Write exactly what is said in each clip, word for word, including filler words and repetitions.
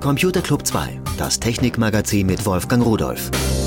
Computer Club zwei, das Technikmagazin mit Wolfgang Rudolph.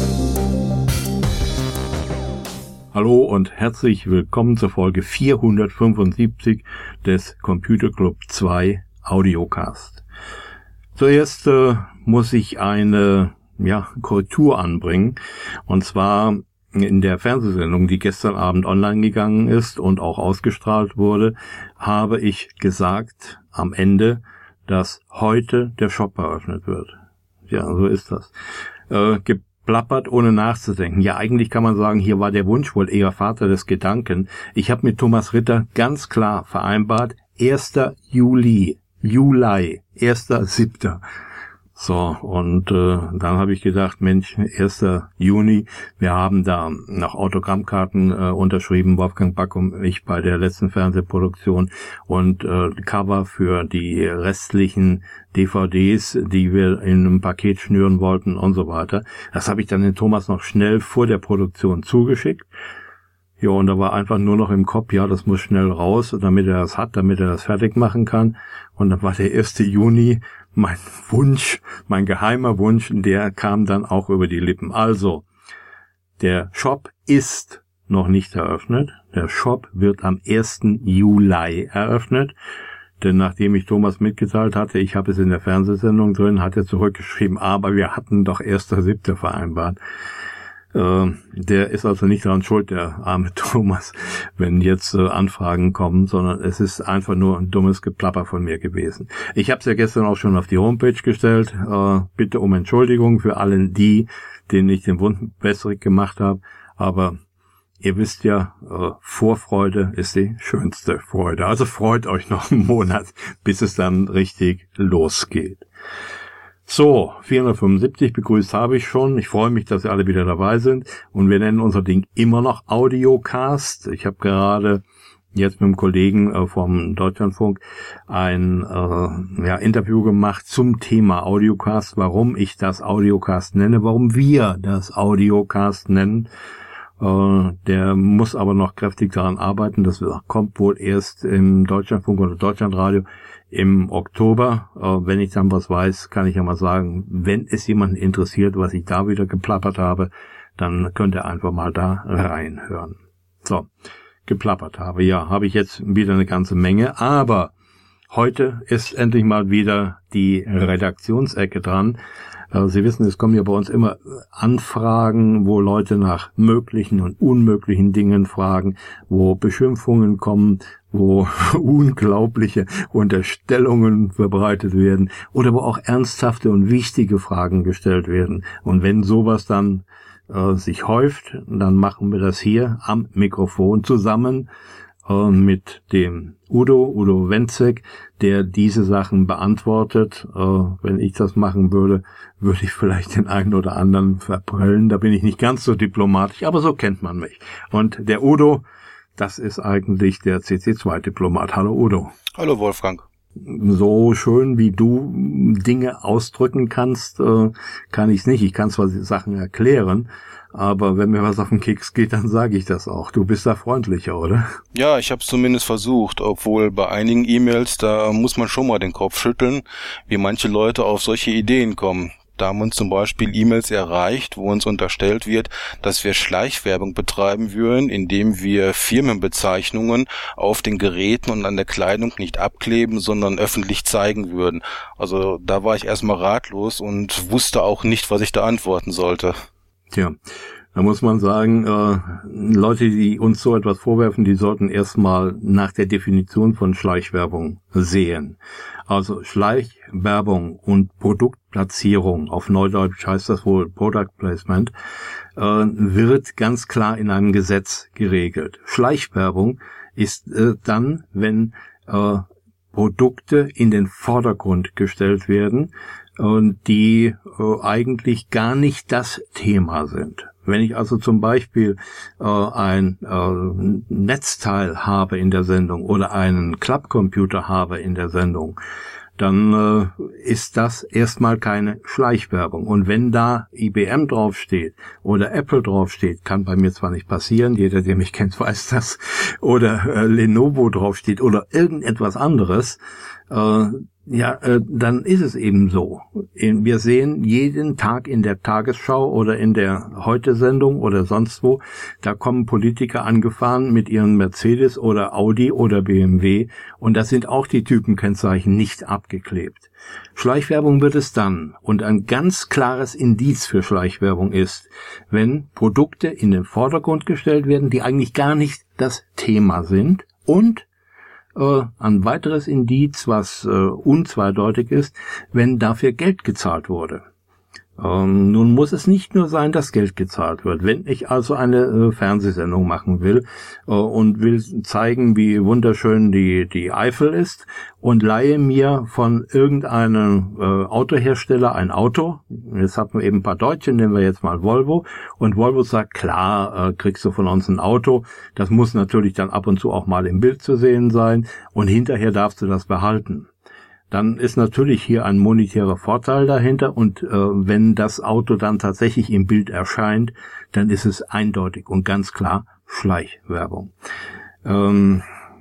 Hallo und herzlich willkommen zur Folge vierhundertfünfundsiebzig des Computer Club zwei Audiocast. Zuerst äh, muss ich eine ja, Korrektur anbringen, und zwar in der Fernsehsendung, die gestern Abend online gegangen ist und auch ausgestrahlt wurde, habe ich gesagt am Ende, dass heute der Shop eröffnet wird. Ja, so ist das. Äh, geplappert, ohne nachzudenken. Ja, eigentlich kann man sagen, hier war der Wunsch wohl eher Vater des Gedanken. Ich habe mit Thomas Ritter ganz klar vereinbart, erster Juli, Juli, erster siebter So, und äh, dann habe ich gedacht, Mensch, erster Juni, wir haben da noch Autogrammkarten äh, unterschrieben, Wolfgang Back und ich bei der letzten Fernsehproduktion, und äh, Cover für die restlichen D V Ds, die wir in einem Paket schnüren wollten und so weiter. Das habe ich dann den Thomas noch schnell vor der Produktion zugeschickt. Ja, und da war einfach nur noch im Kopf, ja, das muss schnell raus, damit er das hat, damit er das fertig machen kann. Und dann war der erste Juni, mein Wunsch, mein geheimer Wunsch, der kam dann auch über die Lippen. Also, der Shop ist noch nicht eröffnet. Der Shop wird am ersten Juli eröffnet. Denn nachdem ich Thomas mitgeteilt hatte, ich habe es in der Fernsehsendung drin, hat er zurückgeschrieben, aber wir hatten doch erster siebter vereinbart. Der ist also nicht daran schuld, der arme Thomas, wenn jetzt äh, Anfragen kommen, sondern es ist einfach nur ein dummes Geplapper von mir gewesen. Ich habe es ja gestern auch schon auf die Homepage gestellt. Äh, bitte um Entschuldigung für allen die, denen ich den Wund wässrig gemacht habe. Aber ihr wisst ja, äh, Vorfreude ist die schönste Freude. Also freut euch noch einen Monat, bis es dann richtig losgeht. So, vierhundertfünfundsiebzig begrüßt habe ich schon. Ich freue mich, dass ihr alle wieder dabei sind. Und wir nennen unser Ding immer noch Audiocast. Ich habe gerade jetzt mit einem Kollegen äh, vom Deutschlandfunk ein äh, ja, Interview gemacht zum Thema Audiocast, warum ich das Audiocast nenne, warum wir das Audiocast nennen. Äh, der muss aber noch kräftig daran arbeiten. Das kommt wohl erst im Deutschlandfunk oder Deutschlandradio im Oktober. Äh, wenn ich dann was weiß, kann ich ja mal sagen, wenn es jemanden interessiert, was ich da wieder geplappert habe, dann könnt ihr einfach mal da reinhören. So, geplappert habe, ja, habe ich jetzt wieder eine ganze Menge, aber heute ist endlich mal wieder die Redaktionsecke dran. Sie wissen, es kommen ja bei uns immer Anfragen, wo Leute nach möglichen und unmöglichen Dingen fragen, wo Beschimpfungen kommen, wo unglaubliche Unterstellungen verbreitet werden oder wo auch ernsthafte und wichtige Fragen gestellt werden. Und wenn sowas dann äh, sich häuft, dann machen wir das hier am Mikrofon zusammen äh, mit dem Udo, Udo Wenzek, der diese Sachen beantwortet. Äh, wenn ich das machen würde, würde ich vielleicht den einen oder anderen verprellen. Da bin ich nicht ganz so diplomatisch, aber so kennt man mich. Und der Udo, das ist eigentlich der C C zwei Diplomat. Hallo Udo. Hallo Wolfgang. So schön wie du Dinge ausdrücken kannst, äh, kann ich es nicht. Ich kann zwar Sachen erklären, aber wenn mir was auf den Keks geht, dann sage ich das auch. Du bist da freundlicher, oder? Ja, ich habe es zumindest versucht, obwohl bei einigen E-Mails, da muss man schon mal den Kopf schütteln, wie manche Leute auf solche Ideen kommen. Da haben uns zum Beispiel E-Mails erreicht, wo uns unterstellt wird, dass wir Schleichwerbung betreiben würden, indem wir Firmenbezeichnungen auf den Geräten und an der Kleidung nicht abkleben, sondern öffentlich zeigen würden. Also da war ich erstmal ratlos und wusste auch nicht, was ich da antworten sollte. Tja, da muss man sagen, äh, Leute, die uns so etwas vorwerfen, die sollten erstmal nach der Definition von Schleichwerbung sehen. Also Schleichwerbung und Produktplatzierung, auf Neudeutsch heißt das wohl Product Placement, äh, wird ganz klar in einem Gesetz geregelt. Schleichwerbung ist äh, dann, wenn äh, Produkte in den Vordergrund gestellt werden und die äh, eigentlich gar nicht das Thema sind. Wenn ich also zum Beispiel äh, ein äh, Netzteil habe in der Sendung oder einen Klappcomputer habe in der Sendung, dann äh, ist das erstmal keine Schleichwerbung. Und wenn da I B M draufsteht oder Apple draufsteht, kann bei mir zwar nicht passieren, jeder, der mich kennt, weiß das, oder äh, Lenovo draufsteht oder irgendetwas anderes, äh, Ja, äh, dann ist es eben so. Wir sehen jeden Tag in der Tagesschau oder in der Heute-Sendung oder sonst wo, da kommen Politiker angefahren mit ihren Mercedes oder Audi oder B M W und da sind auch die Typenkennzeichen nicht abgeklebt. Schleichwerbung wird es dann, und ein ganz klares Indiz für Schleichwerbung ist, wenn Produkte in den Vordergrund gestellt werden, die eigentlich gar nicht das Thema sind, und Äh, ein weiteres Indiz, was äh, unzweideutig ist, wenn dafür Geld gezahlt wurde. Ähm, nun muss es nicht nur sein, dass Geld gezahlt wird. Wenn ich also eine äh, Fernsehsendung machen will äh, und will zeigen, wie wunderschön die die Eifel ist, und leihe mir von irgendeinem äh, Autohersteller ein Auto, jetzt haben wir eben ein paar Deutsche, nehmen wir jetzt mal Volvo, und Volvo sagt, klar, äh, kriegst du von uns ein Auto, das muss natürlich dann ab und zu auch mal im Bild zu sehen sein, und hinterher darfst du das behalten. Dann ist natürlich hier ein monetärer Vorteil dahinter, und äh, wenn das Auto dann tatsächlich im Bild erscheint, dann ist es eindeutig und ganz klar Schleichwerbung. Ähm,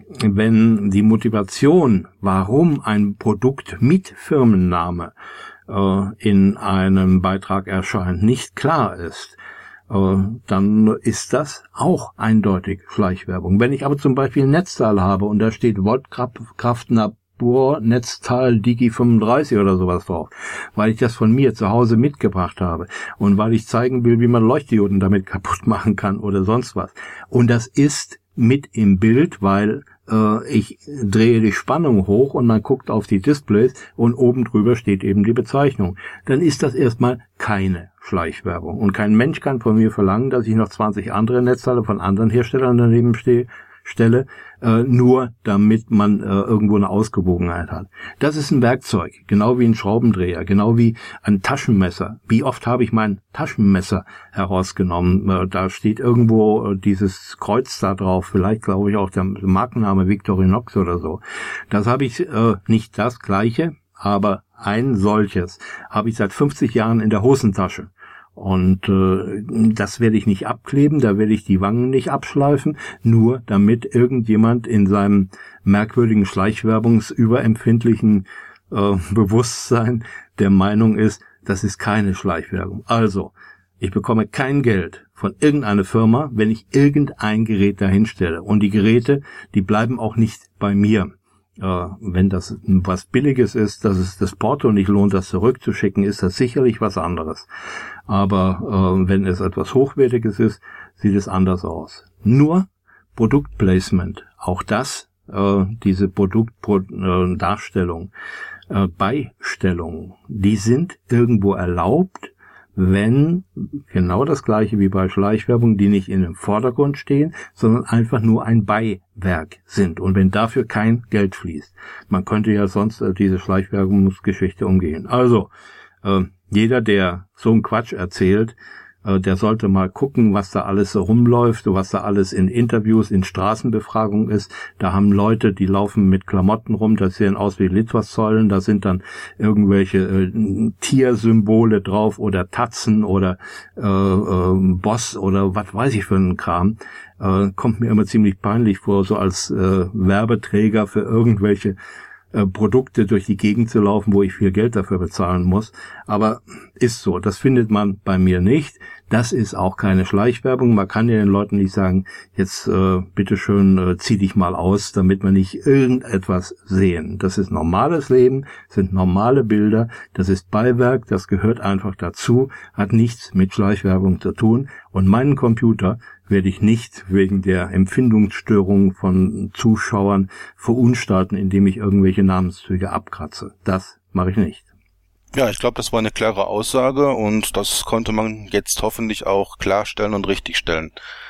wenn die Motivation, warum ein Produkt mit Firmenname äh, in einem Beitrag erscheint, nicht klar ist, äh, dann ist das auch eindeutig Schleichwerbung. Wenn ich aber zum Beispiel ein Netzteil habe und da steht Volt-Kraft Bohr, Netzteil Digi fünfunddreißig oder sowas drauf, weil ich das von mir zu Hause mitgebracht habe und weil ich zeigen will, wie man Leuchtdioden damit kaputt machen kann oder sonst was. Und das ist mit im Bild, weil äh, ich drehe die Spannung hoch und man guckt auf die Displays und oben drüber steht eben die Bezeichnung. Dann ist das erstmal keine Schleichwerbung. Und kein Mensch kann von mir verlangen, dass ich noch zwanzig andere Netzteile von anderen Herstellern daneben stehe, Stelle, äh, nur damit man äh, irgendwo eine Ausgewogenheit hat. Das ist ein Werkzeug, genau wie ein Schraubendreher, genau wie ein Taschenmesser. Wie oft habe ich mein Taschenmesser herausgenommen? Äh, da steht irgendwo äh, dieses Kreuz da drauf, vielleicht glaube ich auch der Markenname Victorinox oder so. Das habe ich, äh, nicht das gleiche, aber ein solches habe ich seit fünfzig Jahren in der Hosentasche. Und äh, das werde ich nicht abkleben, da werde ich die Wangen nicht abschleifen, nur damit irgendjemand in seinem merkwürdigen schleichwerbungsüberempfindlichen äh, Bewusstsein der Meinung ist, das ist keine Schleichwerbung. Also, ich bekomme kein Geld von irgendeiner Firma, wenn ich irgendein Gerät dahin stelle. Und die Geräte, die bleiben auch nicht bei mir. Äh, wenn das was Billiges ist, dass es das Porto nicht lohnt, das zurückzuschicken, ist das sicherlich was anderes. Aber äh, wenn es etwas Hochwertiges ist, sieht es anders aus. Nur Produktplacement, auch das, äh, diese Produktdarstellung, äh, Beistellung, die sind irgendwo erlaubt, wenn genau das gleiche wie bei Schleichwerbung, die nicht in dem Vordergrund stehen, sondern einfach nur ein Beiwerk sind und wenn dafür kein Geld fließt. Man könnte ja sonst äh, diese Schleichwerbungsgeschichte umgehen. Also, äh, jeder, der so einen Quatsch erzählt, äh, der sollte mal gucken, was da alles so rumläuft, was da alles in Interviews, in Straßenbefragungen ist. Da haben Leute, die laufen mit Klamotten rum, das sehen aus wie Litfaßsäulen, da sind dann irgendwelche äh, Tiersymbole drauf oder Tatzen oder äh, äh, Boss oder was weiß ich für einen Kram. Äh, kommt mir immer ziemlich peinlich vor, so als äh, Werbeträger für irgendwelche Produkte durch die Gegend zu laufen, wo ich viel Geld dafür bezahlen muss. Aber ist so, das findet man bei mir nicht. Das ist auch keine Schleichwerbung. Man kann ja den Leuten nicht sagen, jetzt äh, bitteschön äh, zieh dich mal aus, damit wir nicht irgendetwas sehen. Das ist normales Leben, sind normale Bilder, das ist Beiwerk, das gehört einfach dazu, hat nichts mit Schleichwerbung zu tun. Und meinen Computer werde ich nicht wegen der Empfindungsstörung von Zuschauern verunstalten, indem ich irgendwelche Namenszüge abkratze. Das mache ich nicht. Ja, ich glaube, das war eine klare Aussage und das konnte man jetzt hoffentlich auch klarstellen und richtigstellen.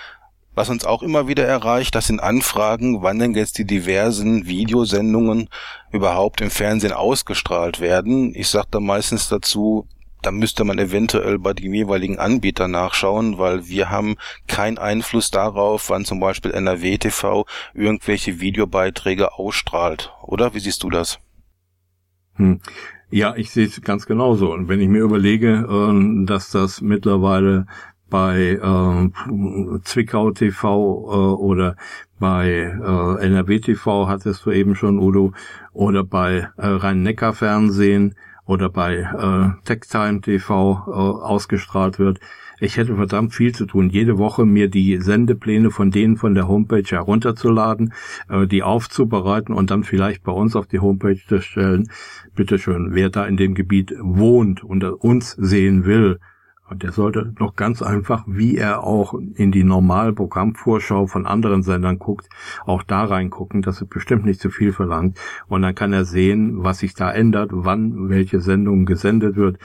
Was uns auch immer wieder erreicht, das sind Anfragen, wann denn jetzt die diversen Videosendungen überhaupt im Fernsehen ausgestrahlt werden. Ich sage da meistens dazu, da müsste man eventuell bei den jeweiligen Anbietern nachschauen, weil wir haben keinen Einfluss darauf, wann zum Beispiel N R W T V irgendwelche Videobeiträge ausstrahlt. Oder? Wie siehst du das? Hm. Ja, ich sehe es ganz genauso. Und wenn ich mir überlege, dass das mittlerweile bei äh, Zwickau T V äh, oder bei äh, N R W T V hattest du eben schon, Udo, oder bei äh, Rhein-Neckar-Fernsehen oder bei äh, TechTime T V äh, ausgestrahlt wird. Ich hätte verdammt viel zu tun, jede Woche mir die Sendepläne von denen von der Homepage herunterzuladen, äh, die aufzubereiten und dann vielleicht bei uns auf die Homepage zu stellen. Bitteschön, wer da in dem Gebiet wohnt und uns sehen will, der sollte doch ganz einfach, wie er auch in die normale Programmvorschau von anderen Sendern guckt, auch da reingucken. Das ist bestimmt nicht zu viel verlangt. Und dann kann er sehen, was sich da ändert, wann welche Sendung gesendet wird.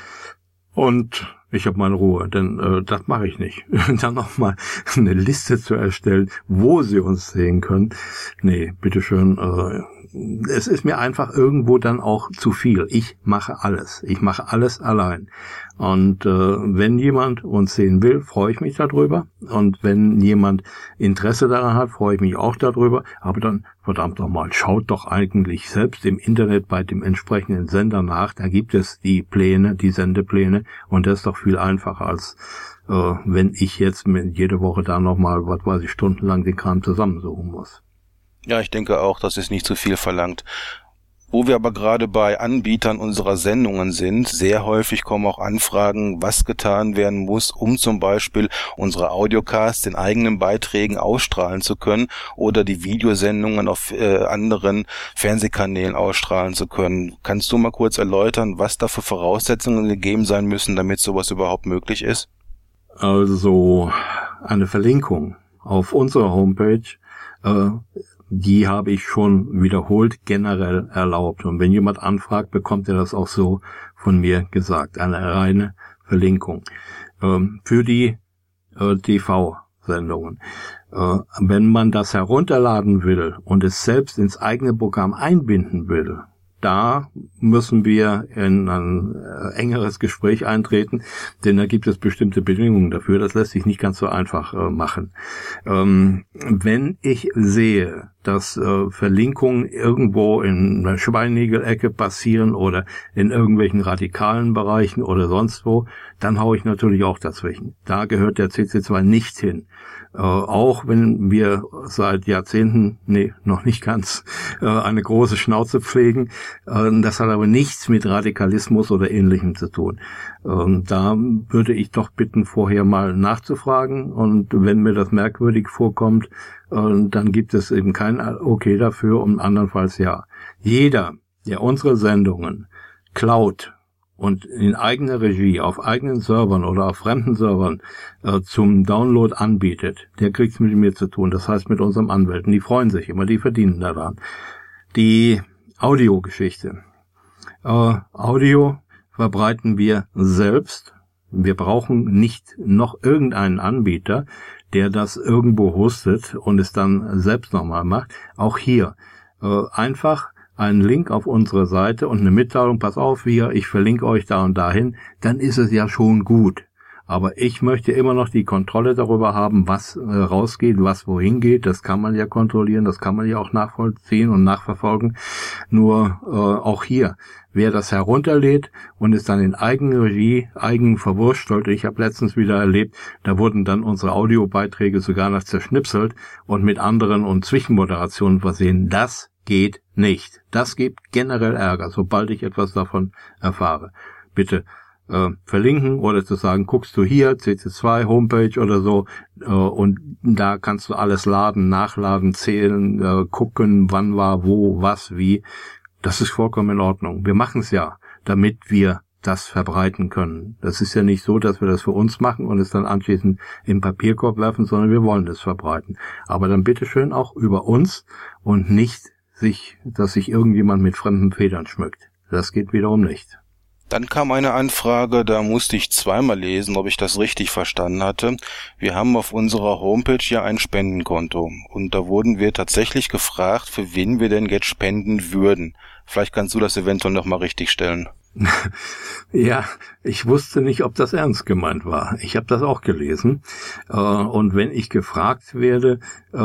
Und ich habe meine Ruhe, denn äh, das mache ich nicht. Dann nochmal eine Liste zu erstellen, wo Sie uns sehen können. Nee, bitteschön, äh, es ist mir einfach irgendwo dann auch zu viel. Ich mache alles. Ich mache alles allein. Und äh, wenn jemand uns sehen will, freue ich mich darüber. Und wenn jemand Interesse daran hat, freue ich mich auch darüber. Aber dann, verdammt nochmal, schaut doch eigentlich selbst im Internet bei dem entsprechenden Sender nach. Da gibt es die Pläne, die Sendepläne. Und das ist doch viel einfacher, als äh, wenn ich jetzt mit jede Woche da nochmal, was weiß ich, stundenlang den Kram zusammensuchen muss. Ja, ich denke auch, das ist nicht zu viel verlangt. Wo wir aber gerade bei Anbietern unserer Sendungen sind, sehr häufig kommen auch Anfragen, was getan werden muss, um zum Beispiel unsere Audiocasts in eigenen Beiträgen ausstrahlen zu können oder die Videosendungen auf äh, anderen Fernsehkanälen ausstrahlen zu können. Kannst du mal kurz erläutern, was da für Voraussetzungen gegeben sein müssen, damit sowas überhaupt möglich ist? Also eine Verlinkung auf unserer Homepage, äh, die habe ich schon wiederholt generell erlaubt. Und wenn jemand anfragt, bekommt er das auch so von mir gesagt. Eine reine Verlinkung. Ähm, für die äh, T V-Sendungen. Äh, wenn man das herunterladen will und es selbst ins eigene Programm einbinden will, da müssen wir in ein äh, engeres Gespräch eintreten, denn da gibt es bestimmte Bedingungen dafür. Das lässt sich nicht ganz so einfach äh, machen. Ähm, wenn ich sehe, dass äh, Verlinkungen irgendwo in einer Schweinegelecke passieren oder in irgendwelchen radikalen Bereichen oder sonst wo, dann haue ich natürlich auch dazwischen. Da gehört der C C zwei nicht hin. Äh, auch wenn wir seit Jahrzehnten, nee, noch nicht ganz, äh, eine große Schnauze pflegen. Äh, das hat aber nichts mit Radikalismus oder Ähnlichem zu tun. Äh, da würde ich doch bitten, vorher mal nachzufragen. Und wenn mir das merkwürdig vorkommt, äh, dann gibt es eben kein Okay dafür und andernfalls ja. Jeder, der unsere Sendungen klaut und in eigener Regie auf eigenen Servern oder auf fremden Servern äh, zum Download anbietet, der kriegt's mit mir zu tun. Das heißt mit unserem Anwälten. Die freuen sich immer, die verdienen daran. Die Audiogeschichte. Äh, Audio verbreiten wir selbst. Wir brauchen nicht noch irgendeinen Anbieter, der das irgendwo hostet und es dann selbst nochmal macht. Auch hier äh, einfach einen Link auf unsere Seite und eine Mitteilung, pass auf, hier, ich verlinke euch da und dahin, dann ist es ja schon gut. Aber ich möchte immer noch die Kontrolle darüber haben, was äh, rausgeht, was wohin geht. Das kann man ja kontrollieren, das kann man ja auch nachvollziehen und nachverfolgen. Nur äh, auch hier, wer das herunterlädt und es dann in Eigenregie, eigen verwurstelt. Ich habe letztens wieder erlebt, da wurden dann unsere Audiobeiträge sogar noch zerschnipselt und mit anderen und Zwischenmoderationen versehen. Das geht nicht. Das gibt generell Ärger, sobald ich etwas davon erfahre. Bitte äh, verlinken oder zu sagen, guckst du hier, C C zwei Homepage oder so, äh, und da kannst du alles laden, nachladen, zählen, äh, gucken, wann war, wo, was, wie. Das ist vollkommen in Ordnung. Wir machen es ja, damit wir das verbreiten können. Das ist ja nicht so, dass wir das für uns machen und es dann anschließend im Papierkorb werfen, sondern wir wollen es verbreiten. Aber dann bitteschön auch über uns und nicht sich, dass sich irgendjemand mit fremden Federn schmückt. Das geht wiederum nicht. Dann kam eine Anfrage, da musste ich zweimal lesen, ob ich das richtig verstanden hatte. Wir haben auf unserer Homepage ja ein Spendenkonto und da wurden wir tatsächlich gefragt, für wen wir denn jetzt spenden würden. Vielleicht kannst du das eventuell nochmal richtig stellen. Ja, ich wusste nicht, ob das ernst gemeint war. Ich habe das auch gelesen. Und wenn ich gefragt werde,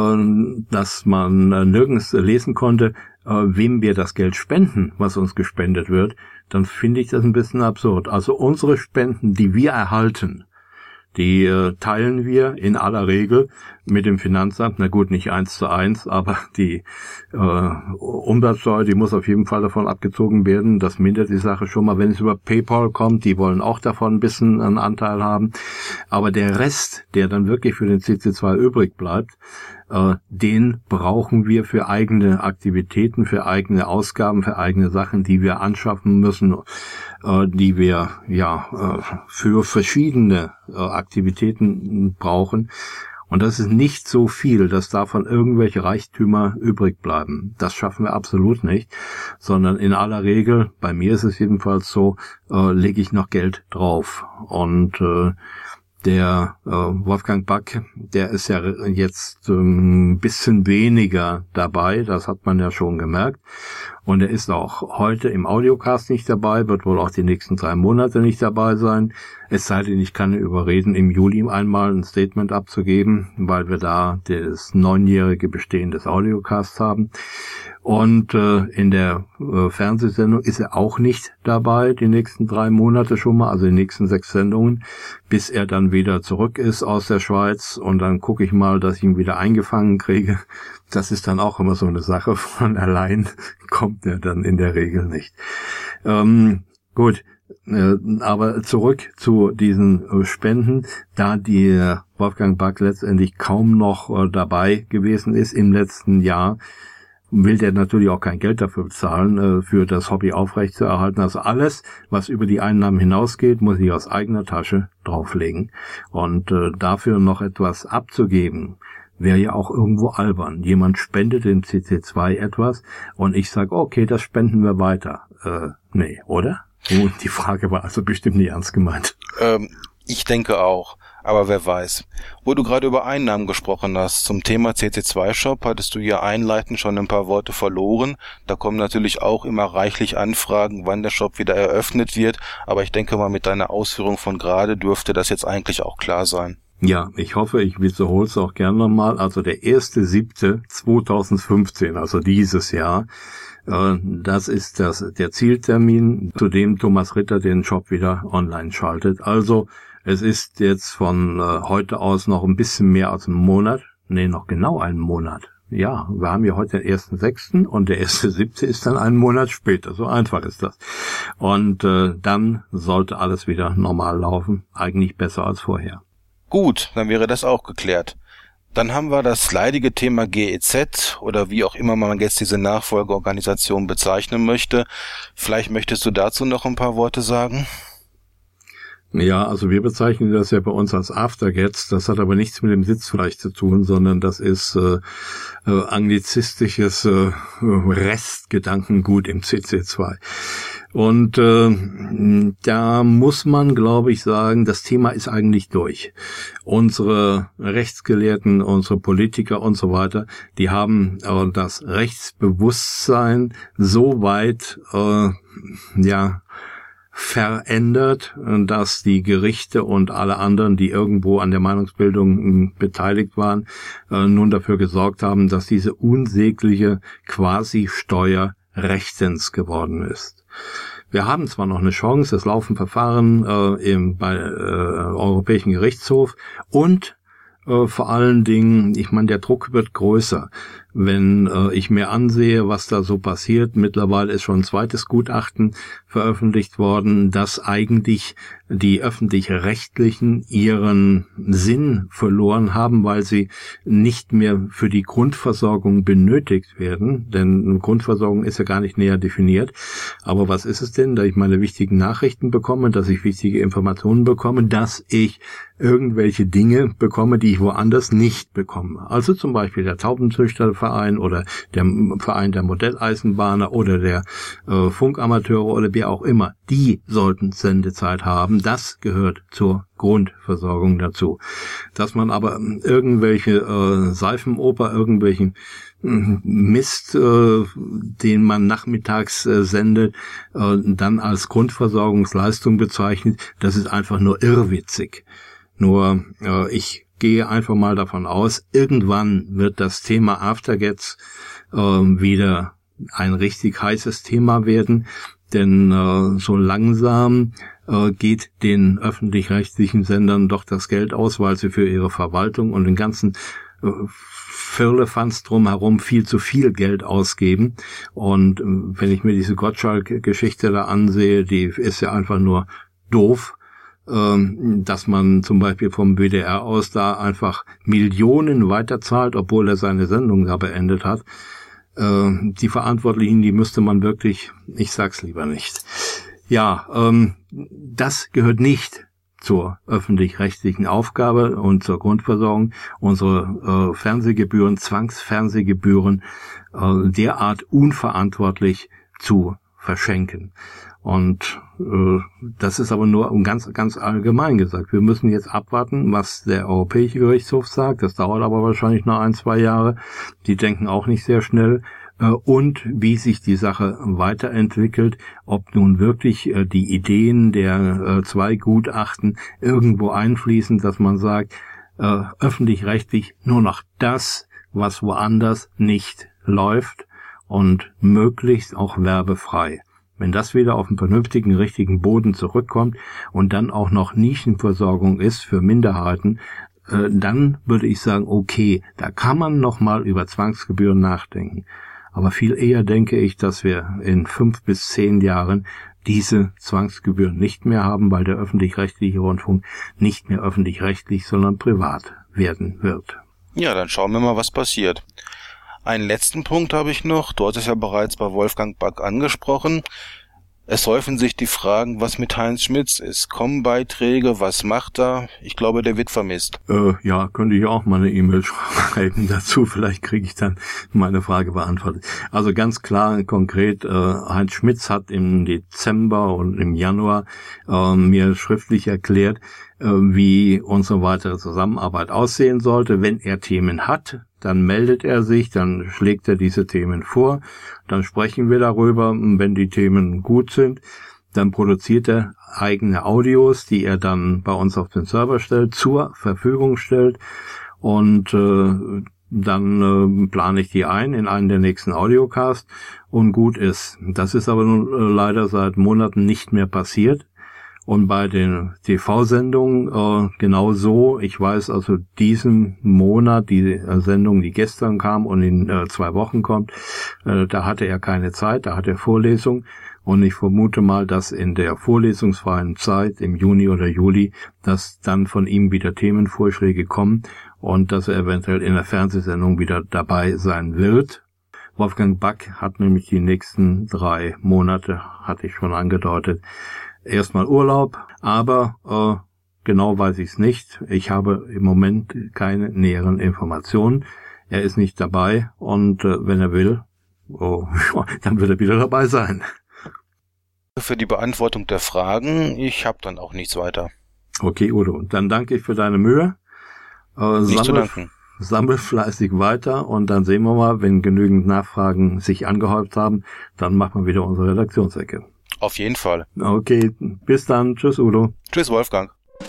dass man nirgends lesen konnte, wem wir das Geld spenden, was uns gespendet wird, dann finde ich das ein bisschen absurd. Also unsere Spenden, die wir erhalten, Die äh, teilen wir in aller Regel mit dem Finanzamt. Na gut, nicht eins zu eins, aber die äh, Umsatzsteuer, die muss auf jeden Fall davon abgezogen werden. Das mindert die Sache schon mal. Wenn es über PayPal kommt, die wollen auch davon ein bisschen einen Anteil haben. Aber der Rest, der dann wirklich für den C C zwei übrig bleibt, äh, den brauchen wir für eigene Aktivitäten, für eigene Ausgaben, für eigene Sachen, die wir anschaffen müssen, äh, die wir ja äh, für verschiedene äh, Aktivitäten brauchen. Und das ist nicht so viel, dass davon irgendwelche Reichtümer übrig bleiben. Das schaffen wir absolut nicht, sondern in aller Regel, bei mir ist es jedenfalls so, äh, lege ich noch Geld drauf. Und äh, der äh, Wolfgang Back, der ist ja jetzt ähm, ein bisschen weniger dabei, das hat man ja schon gemerkt. Und er ist auch heute im Audiocast nicht dabei, wird wohl auch die nächsten drei Monate nicht dabei sein. Es sei denn, ich kann ihn überreden, im Juli einmal ein Statement abzugeben, weil wir da das neunjährige Bestehen des Audiocasts haben. Und äh, in der äh, Fernsehsendung ist er auch nicht dabei, die nächsten drei Monate schon mal, also die nächsten sechs Sendungen, bis er dann wieder zurück ist aus der Schweiz. Und dann gucke ich mal, dass ich ihn wieder eingefangen kriege. Das ist dann auch immer so eine Sache, von allein kommt er dann in der Regel nicht. Ähm, gut, äh, aber zurück zu diesen äh, Spenden, da die Wolfgang Back letztendlich kaum noch äh, dabei gewesen ist im letzten Jahr, will der natürlich auch kein Geld dafür bezahlen, äh, für das Hobby aufrechtzuerhalten. Also alles, was über die Einnahmen hinausgeht, muss ich aus eigener Tasche drauflegen. Und äh, dafür noch etwas abzugeben, wäre ja auch irgendwo albern. Jemand spendet dem C C zwei etwas und ich sage, okay, das spenden wir weiter. Äh, nee, oder? Und die Frage war also bestimmt nicht ernst gemeint. Ähm, ich denke auch. Aber wer weiß. Wo du gerade über Einnahmen gesprochen hast, zum Thema C C zwei Shop hattest du ja einleitend schon ein paar Worte verloren. Da kommen natürlich auch immer reichlich Anfragen, wann der Shop wieder eröffnet wird. Aber ich denke mal, mit deiner Ausführung von gerade dürfte das jetzt eigentlich auch klar sein. Ja, ich hoffe, ich wiederhole es auch gerne nochmal. Also der erste siebte zweitausendfünfzehn, also dieses Jahr, äh, das ist das der Zieltermin, zu dem Thomas Ritter den Shop wieder online schaltet. Also es ist jetzt von äh, heute aus noch ein bisschen mehr als ein Monat. Nee, noch genau einen Monat. Ja, wir haben ja heute den ersten sechsten und der erste siebte ist dann einen Monat später. So einfach ist das. Und äh, dann sollte alles wieder normal laufen. Eigentlich besser als vorher. Gut, dann wäre das auch geklärt. Dann haben wir das leidige Thema G E Z oder wie auch immer man jetzt diese Nachfolgeorganisation bezeichnen möchte. Vielleicht möchtest du dazu noch ein paar Worte sagen? Ja, also wir bezeichnen das ja bei uns als Aftergets. Das hat aber nichts mit dem Sitzfleisch zu tun, sondern das ist äh, äh, anglizistisches äh, Restgedankengut im C C zwei. Und äh, da muss man, glaube ich, sagen, das Thema ist eigentlich durch. Unsere Rechtsgelehrten, unsere Politiker und so weiter, die haben äh, das Rechtsbewusstsein so weit, äh, ja, verändert, dass die Gerichte und alle anderen, die irgendwo an der Meinungsbildung beteiligt waren, nun dafür gesorgt haben, dass diese unsägliche Quasi-Steuer rechtens geworden ist. Wir haben zwar noch eine Chance, es laufen Verfahren äh, im bei, äh, Europäischen Gerichtshof und äh, vor allen Dingen, ich meine, der Druck wird größer. Wenn äh, ich mir ansehe, was da so passiert, mittlerweile ist schon ein zweites Gutachten veröffentlicht worden, dass eigentlich die Öffentlich-Rechtlichen ihren Sinn verloren haben, weil sie nicht mehr für die Grundversorgung benötigt werden, denn Grundversorgung ist ja gar nicht näher definiert. Aber was ist es denn, da ich meine wichtigen Nachrichten bekomme, dass ich wichtige Informationen bekomme, dass ich irgendwelche Dinge bekomme, die ich woanders nicht bekomme. Also zum Beispiel der Taubenzüchterverein oder der Verein der Modelleisenbahner oder der äh, Funkamateure oder wer auch immer, die sollten Sendezeit haben. Das gehört zur Grundversorgung dazu. Dass man aber irgendwelche äh, Seifenoper, irgendwelchen Mist, äh, den man nachmittags äh, sendet, äh, dann als Grundversorgungsleistung bezeichnet, das ist einfach nur irrwitzig. Nur äh, ich gehe einfach mal davon aus, irgendwann wird das Thema Aftergets äh, wieder ein richtig heißes Thema werden, denn äh, so langsam äh, geht den öffentlich-rechtlichen Sendern doch das Geld aus, weil sie für ihre Verwaltung und den ganzen äh, Firlefanz drumherum viel zu viel Geld ausgeben. Und äh, wenn ich mir diese Gottschalk-Geschichte da ansehe, die ist ja einfach nur doof, äh, dass man zum Beispiel vom W D R aus da einfach Millionen weiterzahlt, obwohl er seine Sendung da beendet hat. Äh, die Verantwortlichen, die müsste man wirklich, ich sag's lieber nicht. Ja, ähm, das gehört nicht zur öffentlich-rechtlichen Aufgabe und zur Grundversorgung, unsere äh, Fernsehgebühren, Zwangsfernsehgebühren äh, derart unverantwortlich zu verschenken. Und äh, das ist aber nur ganz, ganz allgemein gesagt. Wir müssen jetzt abwarten, was der Europäische Gerichtshof sagt. Das dauert aber wahrscheinlich noch ein, zwei Jahre. Die denken auch nicht sehr schnell. Und wie sich die Sache weiterentwickelt, ob nun wirklich äh, die Ideen der äh, zwei Gutachten irgendwo einfließen, dass man sagt, äh, öffentlich-rechtlich nur noch das, was woanders nicht läuft und möglichst auch werbefrei. Wenn das wieder auf einen vernünftigen, richtigen Boden zurückkommt und dann auch noch Nischenversorgung ist für Minderheiten, äh, dann würde ich sagen, okay, da kann man noch mal über Zwangsgebühren nachdenken. Aber viel eher denke ich, dass wir in fünf bis zehn Jahren diese Zwangsgebühren nicht mehr haben, weil der öffentlich-rechtliche Rundfunk nicht mehr öffentlich-rechtlich, sondern privat werden wird. Ja, dann schauen wir mal, was passiert. Einen letzten Punkt habe ich noch. Du hast es ja bereits bei Wolfgang Back angesprochen. Es häufen sich die Fragen, was mit Heinz Schmitz ist. Kommen Beiträge, was macht er? Ich glaube, der wird vermisst. Äh, ja, könnte ich auch mal eine E-Mail schreiben dazu. Vielleicht kriege ich dann meine Frage beantwortet. Also ganz klar, konkret, äh, Heinz Schmitz hat im Dezember und im Januar äh, mir schriftlich erklärt, äh, wie unsere weitere Zusammenarbeit aussehen sollte. Wenn er Themen hat, dann meldet er sich, dann schlägt er diese Themen vor, dann sprechen wir darüber. Wenn die Themen gut sind, dann produziert er eigene Audios, die er dann bei uns auf den Server stellt, zur Verfügung stellt, und äh, dann äh, plane ich die ein in einen der nächsten Audiocasts und gut ist. Das ist aber nun äh, leider seit Monaten nicht mehr passiert. Und bei den T V-Sendungen äh, genau so. Ich weiß also, diesen Monat, die äh, Sendung, die gestern kam und in äh, zwei Wochen kommt, äh, da hatte er keine Zeit, da hat er Vorlesung. Und ich vermute mal, dass in der vorlesungsfreien Zeit im Juni oder Juli, dass dann von ihm wieder Themenvorschläge kommen und dass er eventuell in der Fernsehsendung wieder dabei sein wird. Wolfgang Back hat nämlich die nächsten drei Monate, hatte ich schon angedeutet, erstmal Urlaub, aber äh, genau weiß ich es nicht. Ich habe im Moment keine näheren Informationen. Er ist nicht dabei und äh, wenn er will, oh, dann wird er wieder dabei sein. Für die Beantwortung der Fragen, ich habe dann auch nichts weiter. Okay, Udo, dann danke ich für deine Mühe. Äh, nicht sammel, zu danken. Sammel fleißig weiter und dann sehen wir mal, wenn genügend Nachfragen sich angehäuft haben, dann machen wir wieder unsere Redaktionsecke. Auf jeden Fall. Okay, bis dann. Tschüss, Udo. Tschüss, Wolfgang.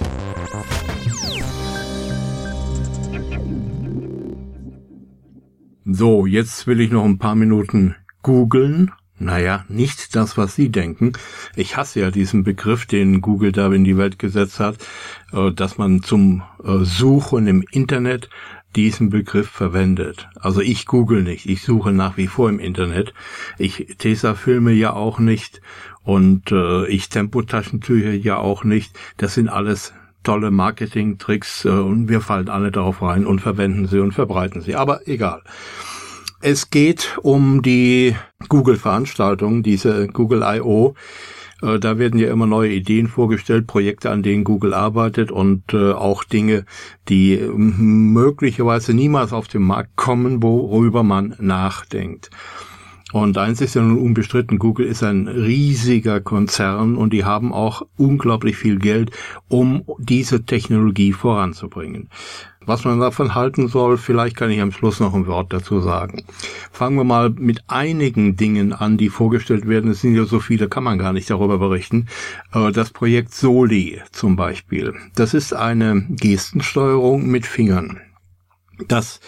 So, jetzt will ich noch ein paar Minuten googeln. Naja, nicht das, was Sie denken. Ich hasse ja diesen Begriff, den Google da in die Welt gesetzt hat, dass man zum Suchen im Internet diesen Begriff verwendet. Also ich google nicht, ich suche nach wie vor im Internet. Ich Tesafilme ja auch nicht und äh, ich Tempotaschentücher ja auch nicht. Das sind alles tolle Marketing-Tricks äh, und wir fallen alle darauf rein und verwenden sie und verbreiten sie. Aber egal. Es geht um die Google-Veranstaltung, diese Google I O. Da werden ja immer neue Ideen vorgestellt, Projekte, an denen Google arbeitet und äh, auch Dinge, die möglicherweise niemals auf den Markt kommen, worüber man nachdenkt. Und eins ist ja nun unbestritten, Google ist ein riesiger Konzern und die haben auch unglaublich viel Geld, um diese Technologie voranzubringen. Was man davon halten soll, vielleicht kann ich am Schluss noch ein Wort dazu sagen. Fangen wir mal mit einigen Dingen an, die vorgestellt werden. Es sind ja so viele, kann man gar nicht darüber berichten. Das Projekt Soli zum Beispiel. Das ist eine Gestensteuerung mit Fingern. Das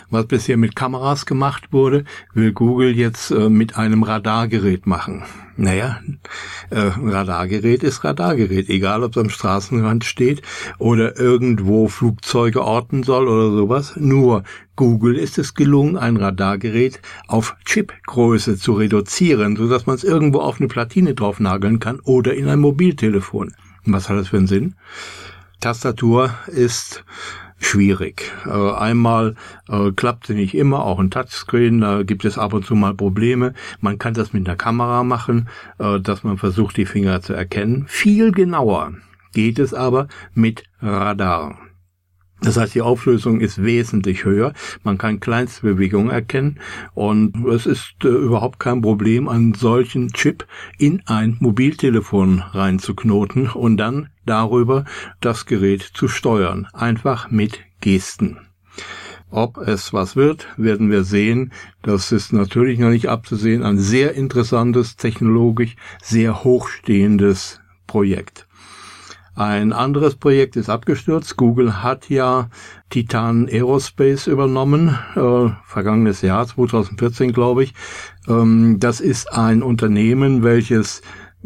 Was bisher mit Kameras gemacht wurde, will Google jetzt äh, mit einem Radargerät machen. Naja, äh, Radargerät ist Radargerät, egal ob es am Straßenrand steht oder irgendwo Flugzeuge orten soll oder sowas. Nur Google ist es gelungen, ein Radargerät auf Chipgröße zu reduzieren, sodass man es irgendwo auf eine Platine drauf nageln kann oder in ein Mobiltelefon. Und was hat das für einen Sinn? Tastatur ist schwierig. Äh, einmal äh, klappt sie nicht immer, auch ein Touchscreen, da gibt es ab und zu mal Probleme. Man kann das mit einer Kamera machen, äh, dass man versucht, die Finger zu erkennen. Viel genauer geht es aber mit Radar. Das heißt, die Auflösung ist wesentlich höher. Man kann Kleinstbewegungen erkennen und es ist äh, überhaupt kein Problem, einen solchen Chip in ein Mobiltelefon reinzuknoten und dann darüber das Gerät zu steuern. Einfach mit Gesten. Ob es was wird, werden wir sehen. Das ist natürlich noch nicht abzusehen. Ein sehr interessantes, technologisch sehr hochstehendes Projekt. Ein anderes Projekt ist abgestürzt. Google hat ja Titan Aerospace übernommen, äh, vergangenes Jahr, zwanzig vierzehn glaube ich. Ähm, das ist ein Unternehmen, welches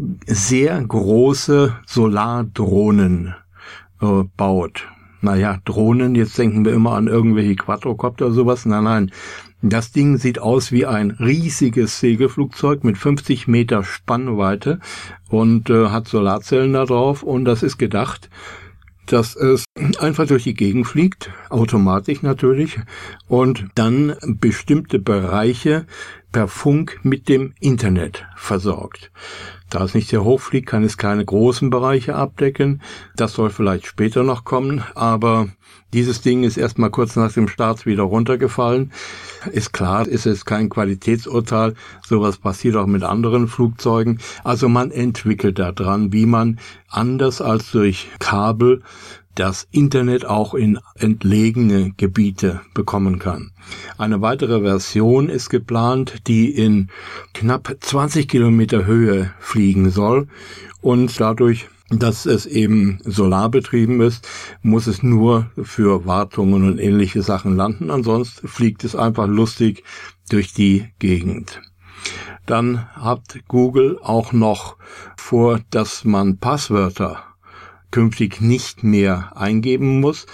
sehr große Solardrohnen äh, baut. Naja, Drohnen, jetzt denken wir immer an irgendwelche Quadrocopter oder sowas. Nein, nein. Das Ding sieht aus wie ein riesiges Segelflugzeug mit fünfzig Meter Spannweite und äh, hat Solarzellen da drauf. Und das ist gedacht, dass es einfach durch die Gegend fliegt, automatisch natürlich, und dann bestimmte Bereiche per Funk mit dem Internet versorgt. Da es nicht sehr hoch fliegt, kann es keine großen Bereiche abdecken. Das soll vielleicht später noch kommen, aber dieses Ding ist erstmal kurz nach dem Start wieder runtergefallen. Ist klar, ist es kein Qualitätsurteil. Sowas passiert auch mit anderen Flugzeugen. Also man entwickelt da dran, wie man anders als durch Kabel das Internet auch in entlegene Gebiete bekommen kann. Eine weitere Version ist geplant, die in knapp zwanzig Kilometer Höhe fliegen soll und dadurch, dass es eben solarbetrieben ist, muss es nur für Wartungen und ähnliche Sachen landen. Ansonsten fliegt es einfach lustig durch die Gegend. Dann hat Google auch noch vor, dass man Passwörter künftig nicht mehr eingeben muss,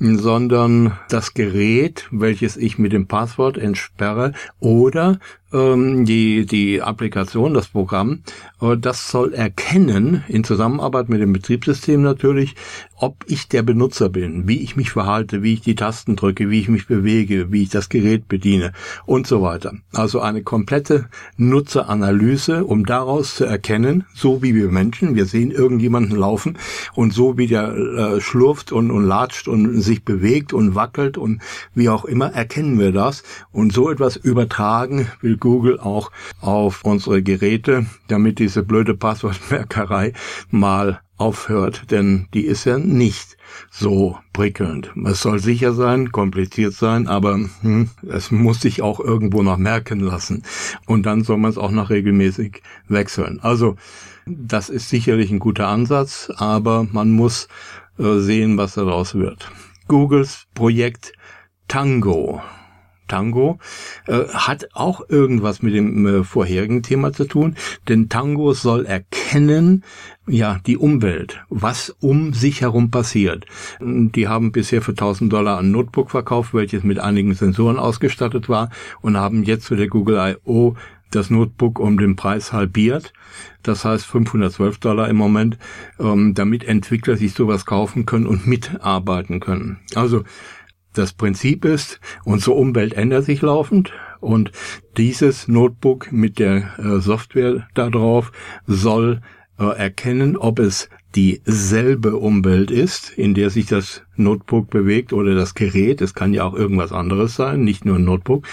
sondern das Gerät, welches ich mit dem Passwort entsperre, oder ähm, die die Applikation, das Programm, äh, das soll erkennen, in Zusammenarbeit mit dem Betriebssystem natürlich, ob ich der Benutzer bin, wie ich mich verhalte, wie ich die Tasten drücke, wie ich mich bewege, wie ich das Gerät bediene und so weiter. Also eine komplette Nutzeranalyse, um daraus zu erkennen, so wie wir Menschen, wir sehen irgendjemanden laufen und so wie der äh, schlurft und, und latscht und sich bewegt und wackelt und wie auch immer, erkennen wir das. Und so etwas übertragen will Google auch auf unsere Geräte, damit diese blöde Passwortmerkerei mal aufhört, denn die ist ja nicht so prickelnd. Es soll sicher sein, kompliziert sein, aber hm, es muss sich auch irgendwo noch merken lassen. Und dann soll man es auch noch regelmäßig wechseln. Also das ist sicherlich ein guter Ansatz, aber man muss äh, sehen, was daraus wird. Googles Projekt Tango. Tango äh, hat auch irgendwas mit dem äh, vorherigen Thema zu tun, denn Tango soll erkennen, ja, die Umwelt, was um sich herum passiert. Die haben bisher für tausend Dollar ein Notebook verkauft, welches mit einigen Sensoren ausgestattet war, und haben jetzt für der Google I O das Notebook um den Preis halbiert. Das heißt fünfhundertzwölf Dollar im Moment, ähm, damit Entwickler sich sowas kaufen können und mitarbeiten können. Also das Prinzip ist, unsere Umwelt ändert sich laufend und dieses Notebook mit der äh, Software da drauf soll äh, erkennen, ob es dieselbe Umwelt ist, in der sich das Notebook bewegt oder das Gerät. Es kann ja auch irgendwas anderes sein, nicht nur ein Notebook.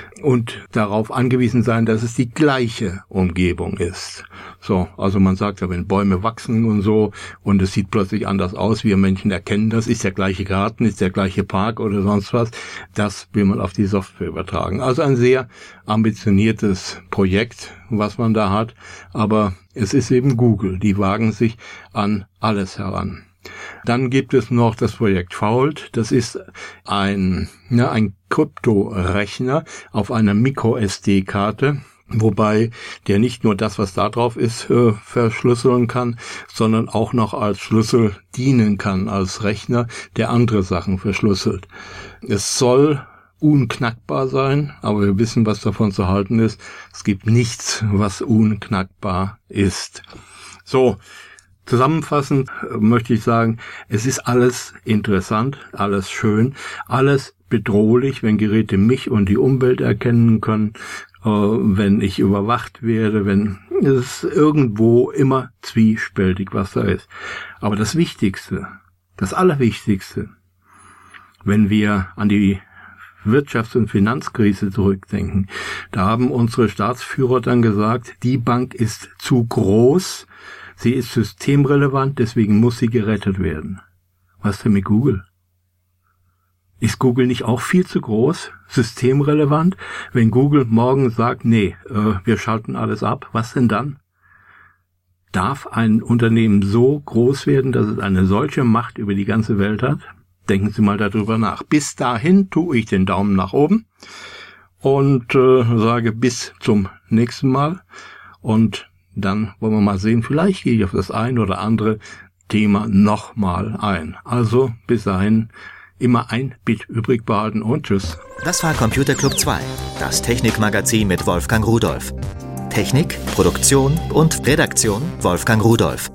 Und darauf angewiesen sein, dass es die gleiche Umgebung ist. So, also man sagt ja, wenn Bäume wachsen und so und es sieht plötzlich anders aus, wir Menschen erkennen das, ist der gleiche Garten, ist der gleiche Park oder sonst was, das will man auf die Software übertragen. Also ein sehr ambitioniertes Projekt, was man da hat, aber es ist eben Google, die wagen sich an alles heran. Dann gibt es noch das Projekt Vault. Das ist ein, ja, ein Kryptorechner auf einer Micro-S D-Karte, wobei der nicht nur das, was da drauf ist, äh, verschlüsseln kann, sondern auch noch als Schlüssel dienen kann, als Rechner, der andere Sachen verschlüsselt. Es soll unknackbar sein, aber wir wissen, was davon zu halten ist. Es gibt nichts, was unknackbar ist. So, zusammenfassend möchte ich sagen, es ist alles interessant, alles schön, alles bedrohlich, wenn Geräte mich und die Umwelt erkennen können, äh, wenn ich überwacht werde, wenn es irgendwo immer zwiespältig, was da ist. Aber das Wichtigste, das Allerwichtigste, wenn wir an die Wirtschafts- und Finanzkrise zurückdenken, da haben unsere Staatsführer dann gesagt, die Bank ist zu groß, sie ist systemrelevant, deswegen muss sie gerettet werden. Was denn mit Google? Ist Google nicht auch viel zu groß, systemrelevant? Wenn Google morgen sagt, nee, äh, wir schalten alles ab, was denn dann? Darf ein Unternehmen so groß werden, dass es eine solche Macht über die ganze Welt hat? Denken Sie mal darüber nach. Bis dahin tue ich den Daumen nach oben und äh, sage bis zum nächsten Mal. Und dann wollen wir mal sehen, vielleicht gehe ich auf das ein oder andere Thema nochmal ein. Also bis dahin immer ein Bit übrig behalten und tschüss. Das war Computer Club zwei, das Technikmagazin mit Wolfgang Rudolph. Technik, Produktion und Redaktion Wolfgang Rudolph.